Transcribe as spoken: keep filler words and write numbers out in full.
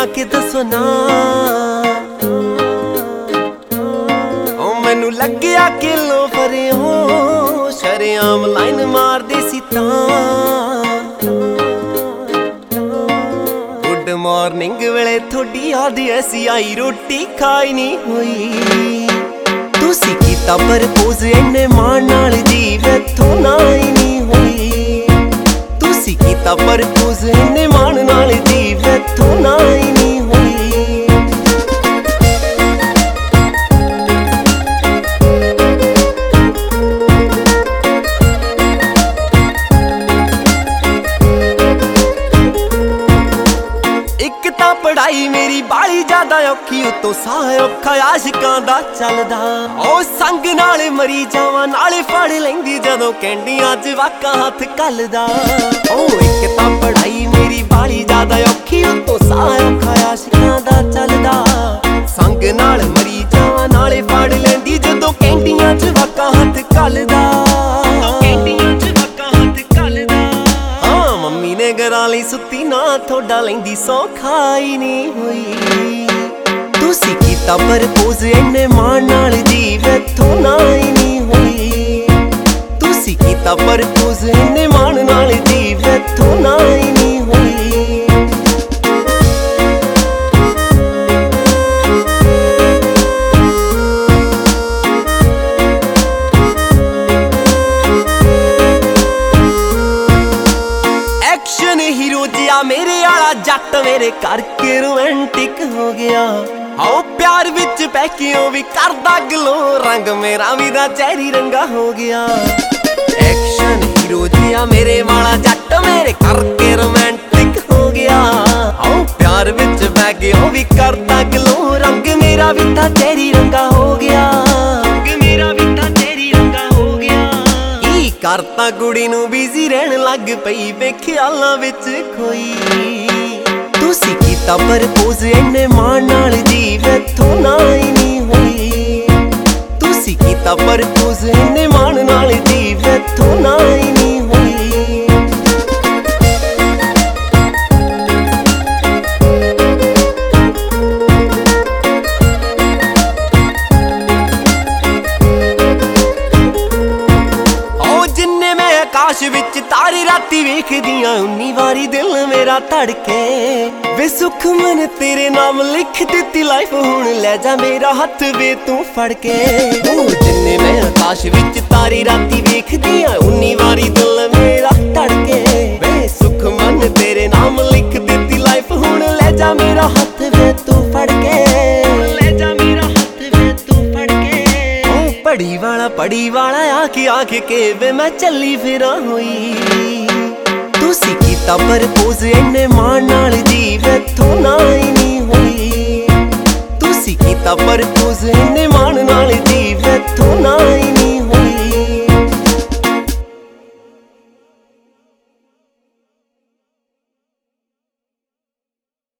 के दसो ना ओ मैनू लग्या किलो फरे हो शरेआम लाइन मार दे सी तां गुड मॉर्निंग वेले थोड़ी याद ऐसी आई रोटी खाई नहीं हुई तुसी कीता प्रपोज इन्ने मान नाल जी वैथों ना ही नहीं हुई तुसी कीता प्रपोज इन्ने मान नाल जी वैथों ना ही नहीं हुई पढ़ाई मेरी बाली ज्यादा औखी उतो साह औखा आशिकां दा चलदा ओ संग नाल मरी जावां नाले फड़ लैंदी जदों कैंडियां च वाका हथ कलदा ओ इक तां पढ़ाई मेरी बाली ज्यादा औखी उतो साह औखा आशिकां दा चलदा संग नाल मरी जावां नाले फड़ लैंदी जदों कैंडियां च वाका हथ कलदा गराली सुती ना थोड़ा लेंदी सौ खाई नहीं हुई तुसी कीता प्रपोज इन्ने मान नाल जी वैथों ना ही नहीं हुई तुसी कीता प्रपोज इन्ने मान नाल जी वैथों ना ही नहीं हुई हीरो जिया मेरे आला जट मेरे करके रोमांटिक हो गया आओ प्यार विच पैकियों भी करदा गलो रंग मेरा भी दा चेहरी रंगा हो गया एक्शन हीरो जिया मेरे वाला जट मेरे करके रोमांटिक हो गया आओ प्यार विच पैकियों भी करदा गलो रंग मेरा भी दा चेहरी रंगा हो गया रंग मेरा भी दा चेहरी रंगा हो गया करता कुड़ी नू बिजी रहन लग पई वे ख्यालां विच खोई तुसी कीता प्रपोज इन्ने मान नाल जी वैथों ना ही नहीं हुई तुसी कीता प्रपोज इन्ने मान नाल जी वैथों ना ही नहीं हुई आकाश विच तारे राती वेखदियां उन्नी वारी दिल मेरा धड़के वे सुख मन तेरे नाम लिख दिती लाइफ हुण ले जा मेरा हथ वे तू फड़ के जिन्ने मैं आकाश विच तारे राती वेखदियां उन्नी वारी दिल मेरा धड़के वे सुख मन तेरे नाम लिख दिती लाइफ हुण ले जा मेरा हथ वे तू फड़ के ले जा मेरा हथ वे तू फड़ के पड़ी वाला पड़ी वाला आके आके के वे मैं चली फिरा हुई तुसी कीता प्रपोज इन्ने मान नाल जी वैथों ना ही नहीं हुई तुसी कीता प्रपोज इन्ने मान नाल जी वैथों ना ही नहीं